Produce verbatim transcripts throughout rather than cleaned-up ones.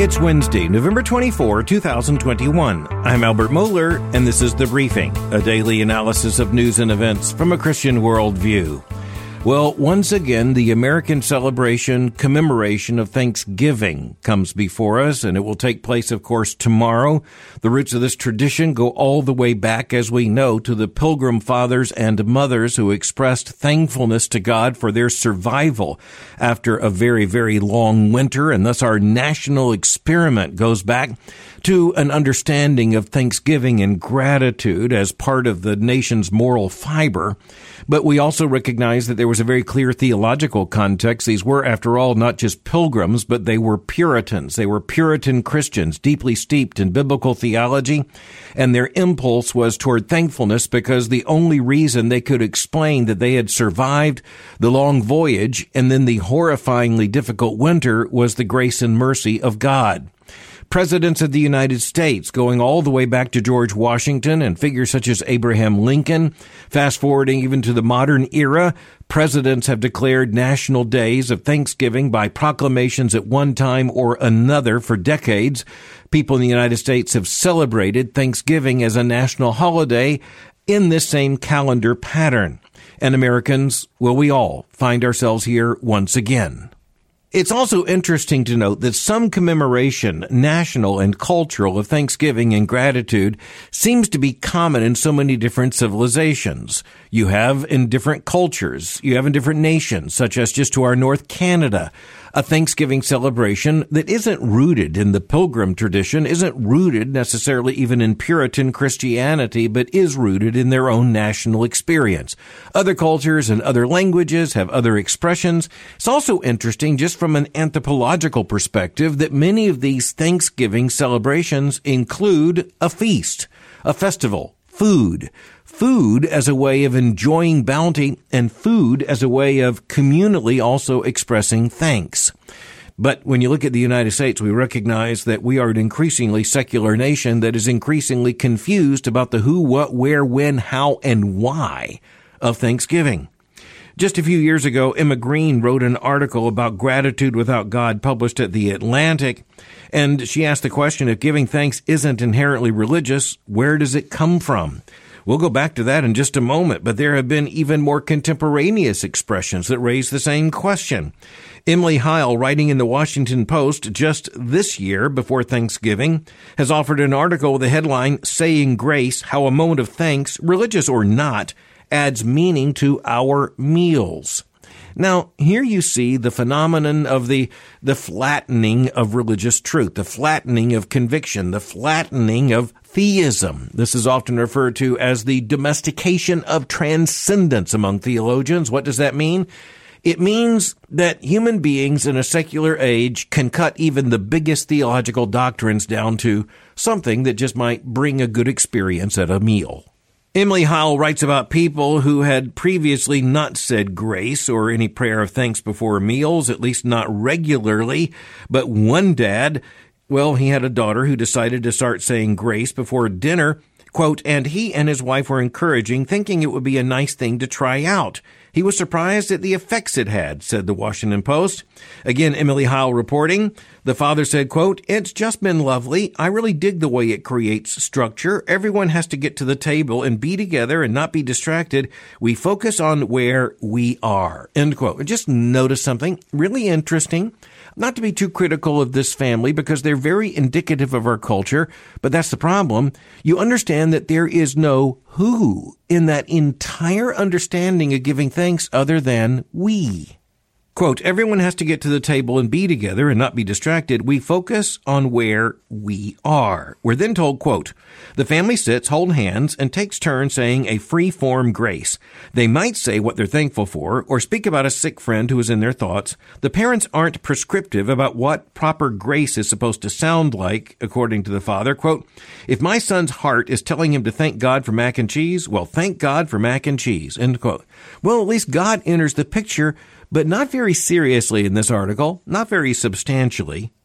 It's Wednesday, November twenty-fourth, twenty twenty-one. I'm Albert Mohler, and this is The Briefing, a daily analysis of news and events from a Christian worldview. Well, once again, the American celebration, commemoration of Thanksgiving comes before us, and it will take place, of course, tomorrow. The roots of this tradition go all the way back, as we know, to the Pilgrim fathers and mothers who expressed thankfulness to God for their survival after a very, very long winter, and thus our national experiment goes back to an understanding of thanksgiving and gratitude as part of the nation's moral fiber. But we also recognize that there was a very clear theological context. These were, after all, not just pilgrims, but they were Puritans. They were Puritan Christians, deeply steeped in biblical theology, and their impulse was toward thankfulness because the only reason they could explain that they had survived the long voyage and then the horrifyingly difficult winter was the grace and mercy of God. Presidents of the United States, going all the way back to George Washington and figures such as Abraham Lincoln, fast forwarding even to the modern era, presidents have declared national days of Thanksgiving by proclamations at one time or another for decades. People in the United States have celebrated Thanksgiving as a national holiday in this same calendar pattern. And Americans, well, we all find ourselves here once again. It's also interesting to note that some commemoration, national and cultural, of Thanksgiving and gratitude seems to be common in so many different civilizations. You have in different cultures, you have in different nations, such as just to our north, Canada, a Thanksgiving celebration that isn't rooted in the Pilgrim tradition, isn't rooted necessarily even in Puritan Christianity, but is rooted in their own national experience. Other cultures and other languages have other expressions. It's also interesting, just from an anthropological perspective, that many of these Thanksgiving celebrations include a feast, a festival, food. Food as a way of enjoying bounty, and food as a way of communally also expressing thanks. But when you look at the United States, we recognize that we are an increasingly secular nation that is increasingly confused about the who, what, where, when, how, and why of Thanksgiving. Just a few years ago, Emma Green wrote an article about gratitude without God published at The Atlantic, and she asked the question, if giving thanks isn't inherently religious, where does it come from? We'll go back to that in just a moment, but there have been even more contemporaneous expressions that raise the same question. Emily Heil, writing in the Washington Post just this year before Thanksgiving, has offered an article with the headline, Saying Grace, How a Moment of Thanks, Religious or Not, Adds Meaning to Our Meals. Now, here you see the phenomenon of the, the flattening of religious truth, the flattening of conviction, the flattening of theism. This is often referred to as the domestication of transcendence among theologians. What does that mean? It means that human beings in a secular age can cut even the biggest theological doctrines down to something that just might bring a good experience at a meal. Emily Heil writes about people who had previously not said grace or any prayer of thanks before meals, at least not regularly. But one dad, well, he had a daughter who decided to start saying grace before dinner, quote, and he and his wife were encouraging, thinking it would be a nice thing to try out. He was surprised at the effects it had, said the Washington Post. Again, Emily Heil reporting, the father said, quote, it's just been lovely. I really dig the way it creates structure. Everyone has to get to the table and be together and not be distracted. We focus on where we are, end quote. Just notice something really interesting. Not to be too critical of this family because they're very indicative of our culture, but that's the problem. You understand that there is no who in that entire understanding of giving thanks other than we. Quote, everyone has to get to the table and be together and not be distracted. We focus on where we are. We're then told, quote, the family sits, hold hands, and takes turns saying a free-form grace. They might say what they're thankful for or speak about a sick friend who is in their thoughts. The parents aren't prescriptive about what proper grace is supposed to sound like, according to the father. Quote, if my son's heart is telling him to thank God for mac and cheese, well, thank God for mac and cheese, end quote. Well, at least God enters the picture, but not very seriously in this article, not very substantially.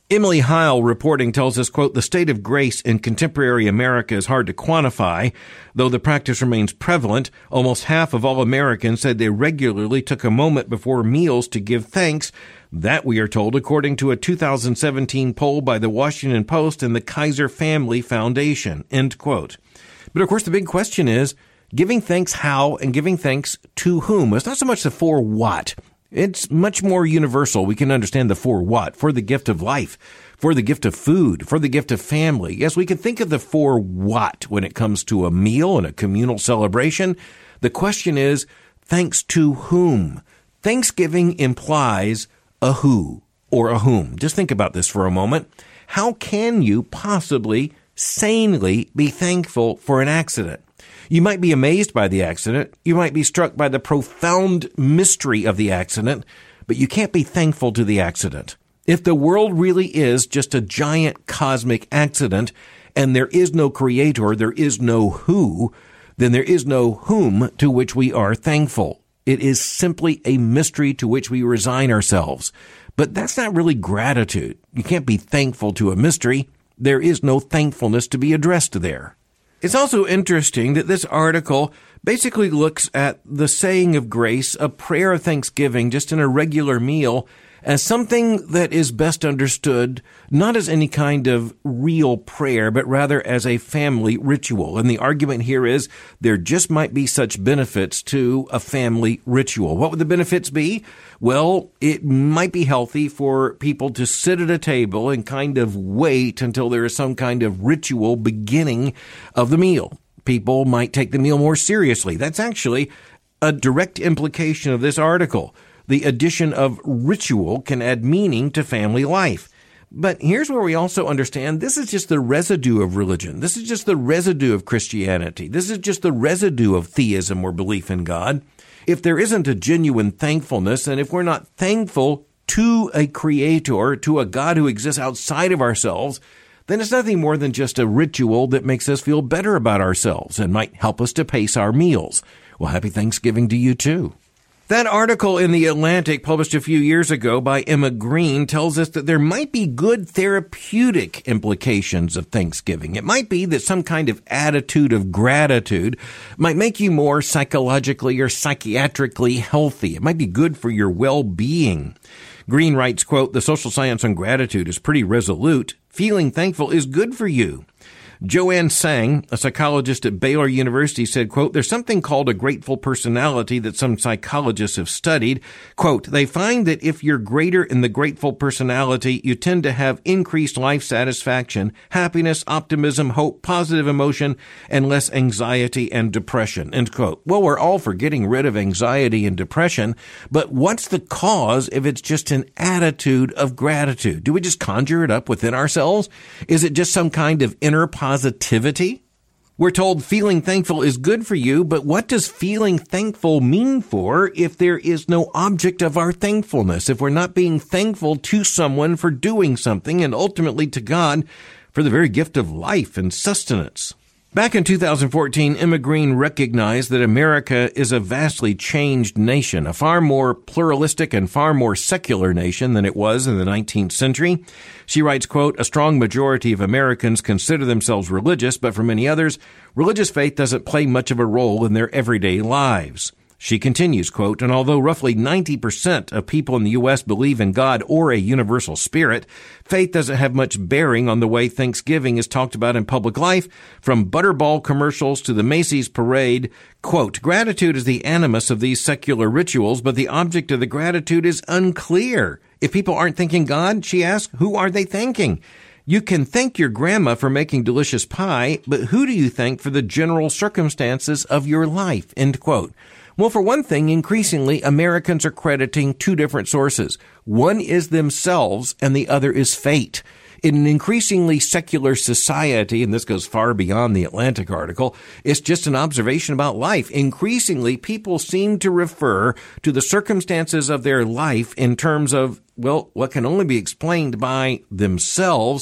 Emily Heil reporting tells us, quote, the state of grace in contemporary America is hard to quantify. Though the practice remains prevalent, almost half of all Americans said they regularly took a moment before meals to give thanks. That, we are told, according to a two thousand seventeen poll by the Washington Post and the Kaiser Family Foundation, end quote. But of course, the big question is, giving thanks how and giving thanks to whom? It's not so much the for what. It's much more universal. We can understand the for what, for the gift of life, for the gift of food, for the gift of family. Yes, we can think of the for what when it comes to a meal and a communal celebration. The question is, thanks to whom? Thanksgiving implies a who or a whom. Just think about this for a moment. How can you possibly sanely be thankful for an accident? You might be amazed by the accident. You might be struck by the profound mystery of the accident, but you can't be thankful to the accident. If the world really is just a giant cosmic accident and there is no creator, there is no who, then there is no whom to which we are thankful. It is simply a mystery to which we resign ourselves. But that's not really gratitude. You can't be thankful to a mystery. There is no thankfulness to be addressed there. It's also interesting that this article basically looks at the saying of grace, a prayer of thanksgiving, just in a regular meal, as something that is best understood not as any kind of real prayer, but rather as a family ritual. And the argument here is there just might be such benefits to a family ritual. What would the benefits be? Well, it might be healthy for people to sit at a table and kind of wait until there is some kind of ritual beginning of the meal. People might take the meal more seriously. That's actually a direct implication of this article. The addition of ritual can add meaning to family life. But here's where we also understand this is just the residue of religion. This is just the residue of Christianity. This is just the residue of theism or belief in God. If there isn't a genuine thankfulness, and if we're not thankful to a creator, to a God who exists outside of ourselves, then it's nothing more than just a ritual that makes us feel better about ourselves and might help us to pace our meals. Well, happy Thanksgiving to you too. That article in The Atlantic, published a few years ago by Emma Green, tells us that there might be good therapeutic implications of Thanksgiving. It might be that some kind of attitude of gratitude might make you more psychologically or psychiatrically healthy. It might be good for your well-being. Green writes, quote, the social science on gratitude is pretty resolute. Feeling thankful is good for you. Joanne Sang, a psychologist at Baylor University, said, quote, there's something called a grateful personality that some psychologists have studied. Quote, they find that if you're greater in the grateful personality, you tend to have increased life satisfaction, happiness, optimism, hope, positive emotion, and less anxiety and depression, end quote. Well, we're all for getting rid of anxiety and depression, but what's the cause if it's just an attitude of gratitude? Do we just conjure it up within ourselves? Is it just some kind of inner positivity? Positivity? We're told feeling thankful is good for you, but what does feeling thankful mean for if there is no object of our thankfulness, if we're not being thankful to someone for doing something and ultimately to God for the very gift of life and sustenance? Back in two thousand fourteen, Emma Green recognized that America is a vastly changed nation, a far more pluralistic and far more secular nation than it was in the nineteenth century. She writes, quote, a strong majority of Americans consider themselves religious, but for many others, religious faith doesn't play much of a role in their everyday lives. She continues, quote, and although roughly ninety percent of people in the U S believe in God or a universal spirit, faith doesn't have much bearing on the way Thanksgiving is talked about in public life, from Butterball commercials to the Macy's parade. Quote, gratitude is the animus of these secular rituals, but the object of the gratitude is unclear. If people aren't thanking God, she asks, who are they thanking? You can thank your grandma for making delicious pie, but who do you thank for the general circumstances of your life? End quote. Well, for one thing, increasingly, Americans are crediting two different sources. One is themselves, and the other is fate. In an increasingly secular society, and this goes far beyond the Atlantic article, it's just an observation about life. Increasingly, people seem to refer to the circumstances of their life in terms of, well, what can only be explained by themselves,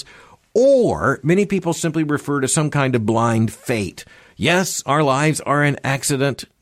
or many people simply refer to some kind of blind fate. Yes, our lives are an accident.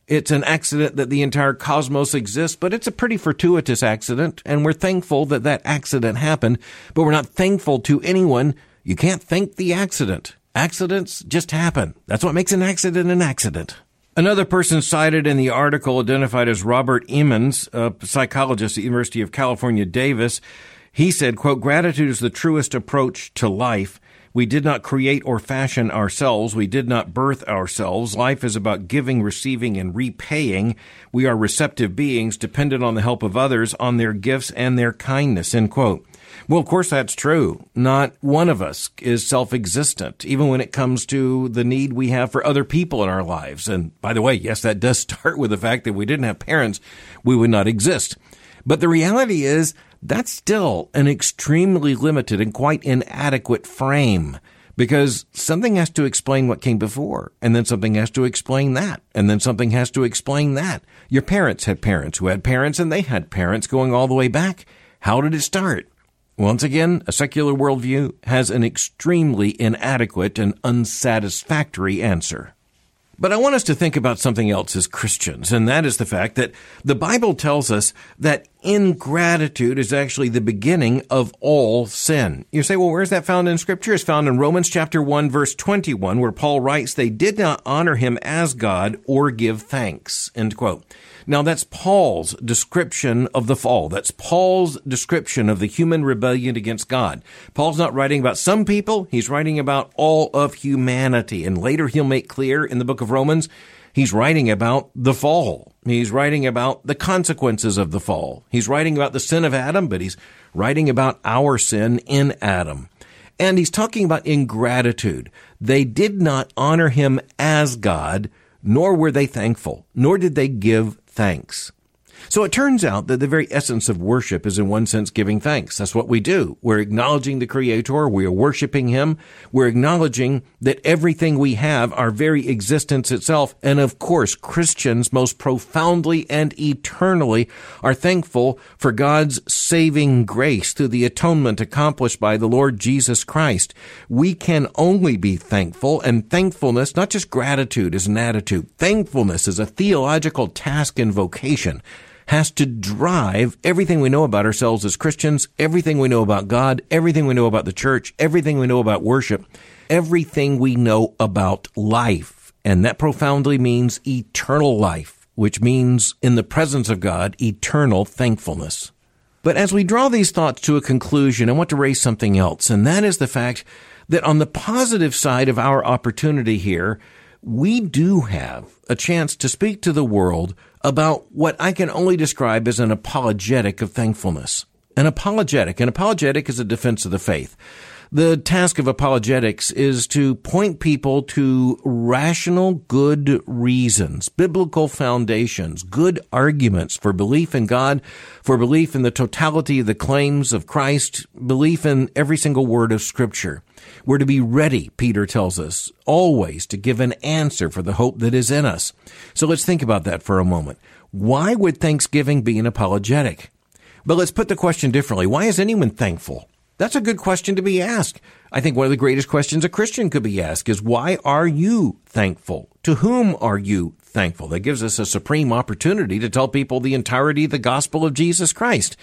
It's an accident that the entire cosmos exists, but it's a pretty fortuitous accident, and we're thankful that that accident happened, but we're not thankful to anyone. You can't thank the accident. Accidents just happen. That's what makes an accident an accident. Another person cited in the article, identified as Robert Emmons, a psychologist at the University of California, Davis, he said, quote, "Gratitude is the truest approach to life. We did not create or fashion ourselves. We did not birth ourselves. Life is about giving, receiving, and repaying. We are receptive beings dependent on the help of others, on their gifts and their kindness," end quote. Well, of course, that's true. Not one of us is self-existent, even when it comes to the need we have for other people in our lives. And by the way, yes, that does start with the fact that if we didn't have parents, we would not exist. But the reality is that's still an extremely limited and quite inadequate frame, because something has to explain what came before, and then something has to explain that, and then something has to explain that. Your parents had parents who had parents, and they had parents going all the way back. How did it start? Once again, a secular worldview has an extremely inadequate and unsatisfactory answer. But I want us to think about something else as Christians, and that is the fact that the Bible tells us that ingratitude is actually the beginning of all sin. You say, well, where's that found in Scripture? It's found in Romans chapter one, verse twenty-one, where Paul writes, "They did not honor him as God or give thanks," end quote. Now, that's Paul's description of the fall. That's Paul's description of the human rebellion against God. Paul's not writing about some people. He's writing about all of humanity. And later he'll make clear in the book of Romans, he's writing about the fall. He's writing about the consequences of the fall. He's writing about the sin of Adam, but he's writing about our sin in Adam. And he's talking about ingratitude. They did not honor him as God, nor were they thankful, nor did they give thanks. So it turns out that the very essence of worship is in one sense giving thanks. That's what we do. We're acknowledging the Creator. We are worshiping Him. We're acknowledging that everything we have, our very existence itself, and of course, Christians most profoundly and eternally are thankful for God's saving grace through the atonement accomplished by the Lord Jesus Christ. We can only be thankful, and thankfulness, not just gratitude, is an attitude. Thankfulness is a theological task and vocation. Has to drive everything we know about ourselves as Christians, everything we know about God, everything we know about the church, everything we know about worship, everything we know about life. And that profoundly means eternal life, which means in the presence of God, eternal thankfulness. But as we draw these thoughts to a conclusion, I want to raise something else, and that is the fact that on the positive side of our opportunity here, we do have a chance to speak to the world about what I can only describe as an apologetic of thankfulness. An apologetic. An apologetic is a defense of the faith. The task of apologetics is to point people to rational, good reasons, biblical foundations, good arguments for belief in God, for belief in the totality of the claims of Christ, belief in every single word of Scripture. We're to be ready, Peter tells us, always to give an answer for the hope that is in us. So let's think about that for a moment. Why would Thanksgiving be an apologetic? But let's put the question differently. Why is anyone thankful? That's a good question to be asked. I think one of the greatest questions a Christian could be asked is, why are you thankful? To whom are you thankful? That gives us a supreme opportunity to tell people the entirety of the gospel of Jesus Christ,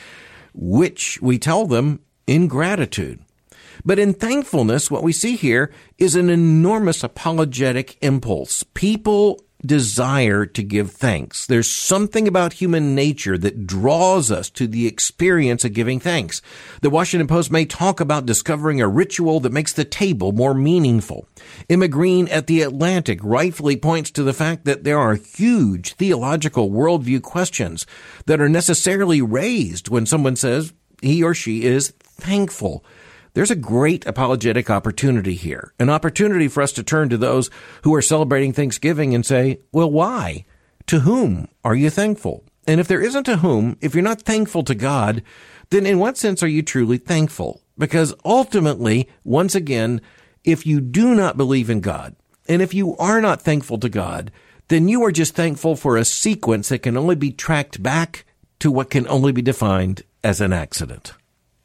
which we tell them in gratitude. But in thankfulness, what we see here is an enormous apologetic impulse. People desire to give thanks. There's something about human nature that draws us to the experience of giving thanks. The Washington Post may talk about discovering a ritual that makes the table more meaningful. Emma Green at The Atlantic rightfully points to the fact that there are huge theological worldview questions that are necessarily raised when someone says he or she is thankful. There's a great apologetic opportunity here, an opportunity for us to turn to those who are celebrating Thanksgiving and say, well, why? To whom are you thankful? And if there isn't a whom, if you're not thankful to God, then in what sense are you truly thankful? Because ultimately, once again, if you do not believe in God, and if you are not thankful to God, then you are just thankful for a sequence that can only be tracked back to what can only be defined as an accident.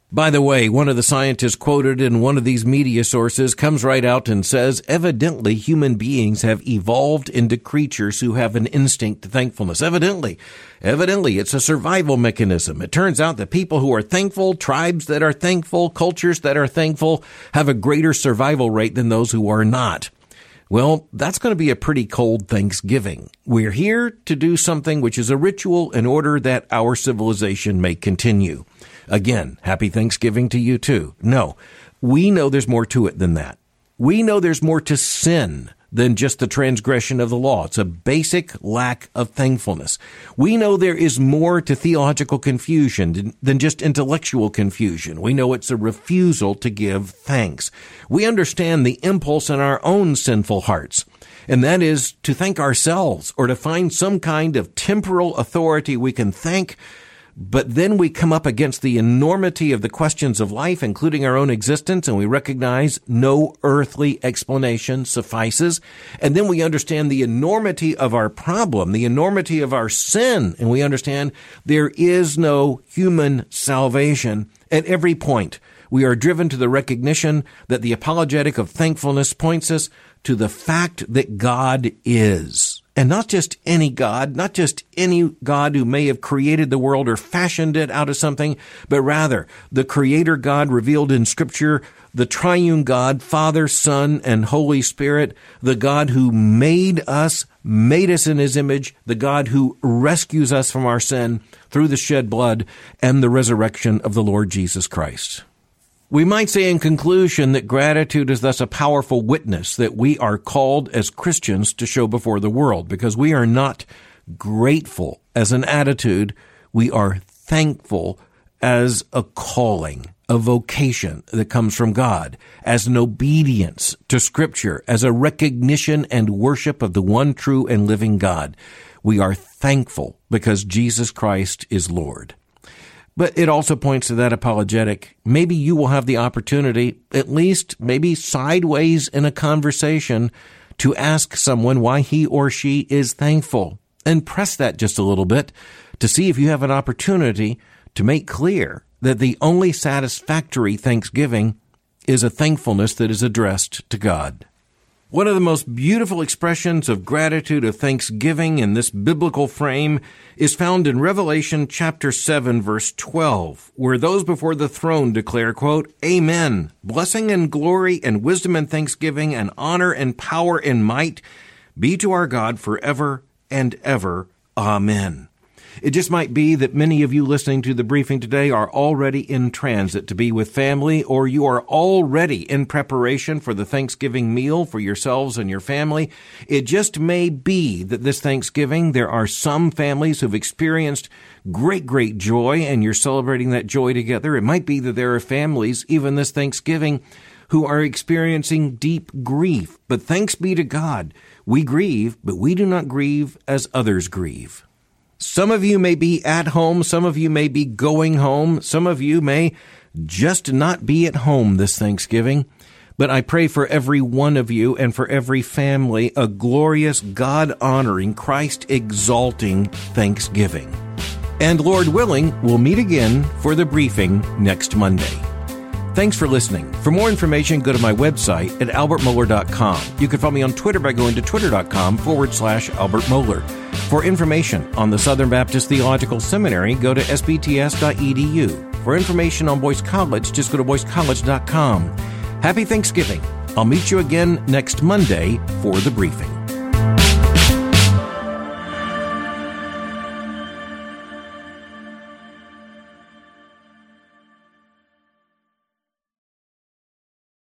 By the way, one of the scientists quoted in one of these media sources comes right out and says, evidently human beings have evolved into creatures who have an instinct to thankfulness. Evidently, evidently, it's a survival mechanism. It turns out that people who are thankful, tribes that are thankful, cultures that are thankful, have a greater survival rate than those who are not. Well, that's going to be a pretty cold Thanksgiving. We're here to do something which is a ritual in order that our civilization may continue. Again, happy Thanksgiving to you too. No, we know there's more to it than that. We know there's more to sin than just the transgression of the law. It's a basic lack of thankfulness. We know there is more to theological confusion than just intellectual confusion. We know it's a refusal to give thanks. We understand the impulse in our own sinful hearts, and that is to thank ourselves or to find some kind of temporal authority we can thank. But then we come up against the enormity of the questions of life, including our own existence, and we recognize no earthly explanation suffices. And then we understand the enormity of our problem, the enormity of our sin, and we understand there is no human salvation. At every point, we are driven to the recognition that the apologetic of thankfulness points us to the fact that God is. And not just any God, not just any God who may have created the world or fashioned it out of something, but rather the Creator God revealed in Scripture, the triune God, Father, Son, and Holy Spirit, the God who made us, made us in His image, the God who rescues us from our sin through the shed blood and the resurrection of the Lord Jesus Christ. We might say in conclusion that gratitude is thus a powerful witness that we are called as Christians to show before the world, because we are not grateful as an attitude. We are thankful as a calling, a vocation that comes from God, as an obedience to Scripture, as a recognition and worship of the one true and living God. We are thankful because Jesus Christ is Lord. But it also points to that apologetic. Maybe you will have the opportunity, at least maybe sideways in a conversation, to ask someone why he or she is thankful, and press that just a little bit to see if you have an opportunity to make clear that the only satisfactory thanksgiving is a thankfulness that is addressed to God. One of the most beautiful expressions of gratitude, of thanksgiving in this biblical frame is found in Revelation chapter seven, verse twelve, where those before the throne declare, quote, Amen. Blessing and glory and wisdom and thanksgiving and honor and power and might be to our God forever and ever. Amen. It just might be that many of you listening to the briefing today are already in transit to be with family, or you are already in preparation for the Thanksgiving meal for yourselves and your family. It just may be that this Thanksgiving there are some families who've experienced great, great joy, and you're celebrating that joy together. It might be that there are families, even this Thanksgiving, who are experiencing deep grief. But thanks be to God, we grieve, but we do not grieve as others grieve. Some of you may be at home. Some of you may be going home. Some of you may just not be at home this Thanksgiving. But I pray for every one of you and for every family a glorious, God-honoring, Christ-exalting Thanksgiving. And Lord willing, we'll meet again for the briefing next Monday. Thanks for listening. For more information, go to my website at albert mohler dot com. You can follow me on Twitter by going to twitter.com forward slash Albert Mohler. For information on the Southern Baptist Theological Seminary, go to s b t s dot e d u. For information on Boyce College, just go to boyce college dot com. Happy Thanksgiving. I'll meet you again next Monday for the briefing.